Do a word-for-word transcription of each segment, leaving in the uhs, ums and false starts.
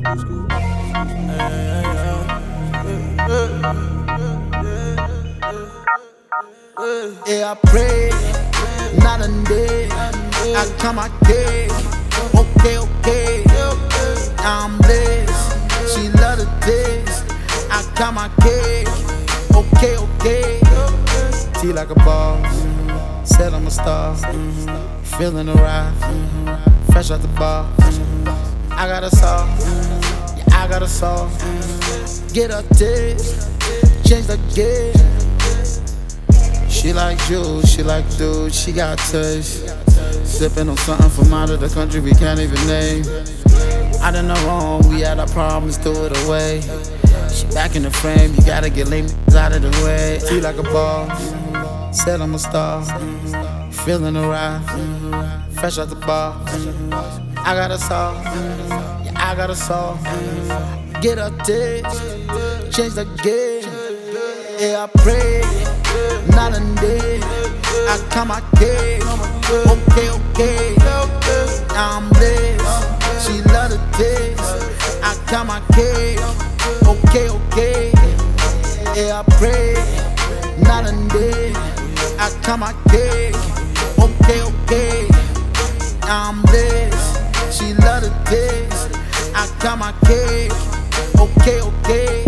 Yeah, I pray, night and day. I count my cake. Okay, okay. I'm blessed. She love the taste. I count my cake. Okay, okay. Tea like a boss. Said I'm a star. Feeling the ride. Fresh out the bar. I got a sauce. Yeah, I got a sauce. Get a taste. Change the game. She like juice, she like dude, she got touch. Sipping on something from out of the country we can't even name. I done no wrong, we had our problems, threw it away. She back in the frame, you gotta get lame out of the way. She like a boss, said I'm a star. Feeling the ride, fresh out the bar. I got a sauce, yeah, I got a sauce. Get a taste, change the game. Yeah, I pray, night and day. I count my cake. Okay, okay. I'm blessed. She love the taste. I count my cake. Okay, okay. Yeah, I pray, night and day. I count my cake. Okay, okay. I'm blessed. She love the taste. I count my cake. Okay, okay.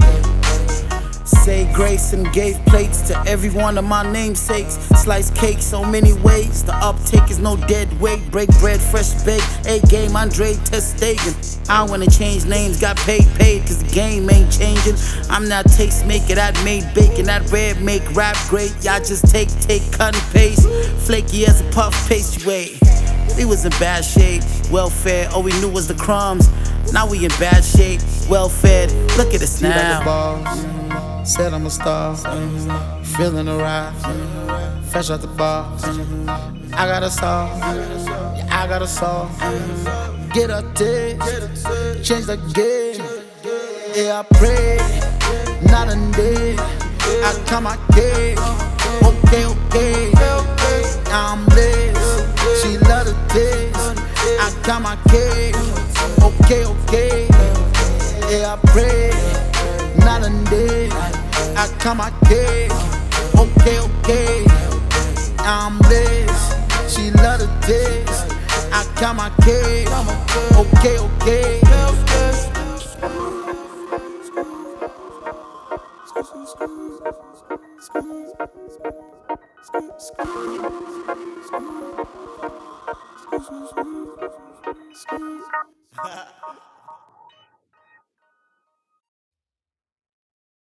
Say grace and gave plates to every one of my namesakes. Slice cake so many ways. The uptake is no dead weight. Break bread, fresh baked. A game, Andre Testegen. I wanna change names, got paid, paid, cause the game ain't changing. I'm not taste maker, that made bacon, that red make rap great. Y'all just take, take, cut and paste. Flaky as a puff pastry weight. We was in bad shape, well fed, all we knew was the crumbs. Now we in bad shape, well fed. Look at us now. Said I'm a star, feeling the ride, fresh out the bar. I got a sauce, yeah, I got a sauce. Get a taste, change the game. Yeah, I pray, night and day. I count my cake. Okay, okay. I'm blessed. She love the taste. I count my cake. Okay, okay. Yeah, I pray, night and day. I count my cake. Okay, okay. I'm blessed. She love the taste. I count my cake. Okay, okay.